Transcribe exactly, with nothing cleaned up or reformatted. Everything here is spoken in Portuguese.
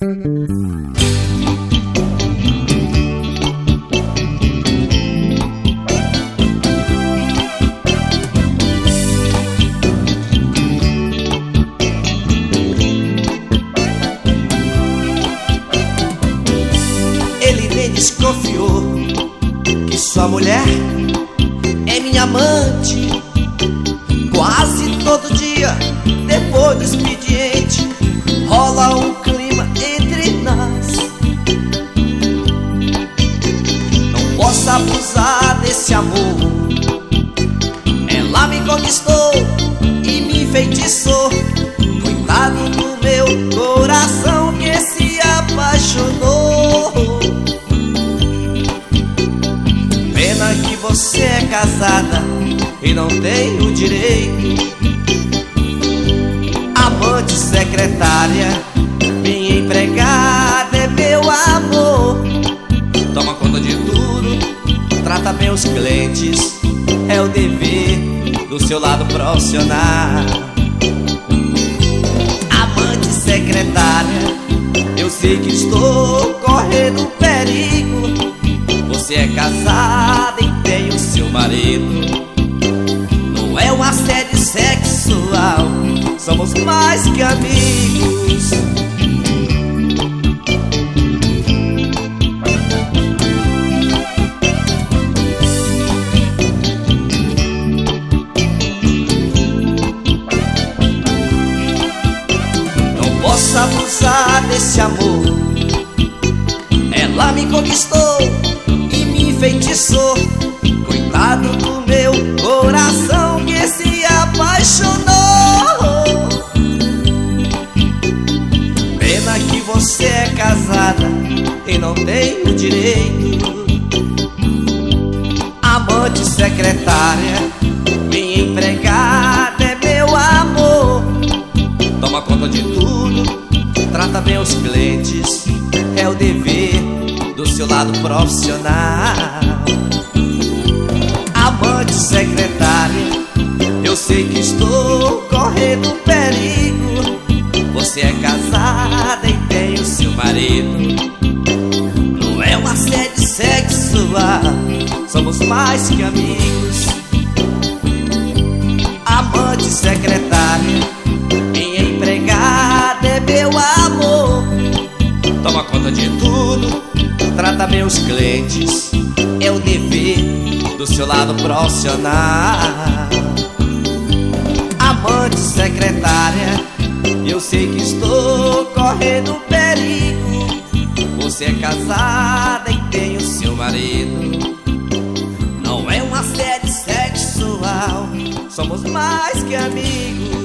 Ele nem desconfiou que sua mulher é minha amante. Quase todo dia, depois do expediente, rola um clima entre nós. Não posso abusar desse amor. Ela me conquistou e me enfeitiçou. Coitado do meu coração que se apaixonou. Pena que você é casada e não tem o direito. Amante, secretária, minha empregada é meu amor. Toma conta de tudo, trata bem os clientes, é o dever do seu lado profissional. Amante, secretária, eu sei que estou correndo perigo. Você é casada e tem o seu marido. Não é um assédio sexual, somos mais que amigos. Não posso abusar desse amor. Ela me conquistou e me enfeitiçou. Coitado do meu coração que se apaixonou. Pena que você é casada e não tem o direito. Amante, secretária, minha empregada é meu amor. Toma conta de tudo, trata bem os clientes, é o dever do seu lado profissional. Amante, secretária, eu sei que estou correndo perigo. Você é casada e tem o seu marido. Não é um assédio sexual, somos mais que amigos. Amante, secretária, minha empregada é meu amor. Toma conta de tudo, trata bem os clientes, é o dever do seu lado profissional. Amante, secretária, eu sei que estou correndo perigo. Você é casada e tem o seu marido. Não é um assédio sexual, somos mais que amigos.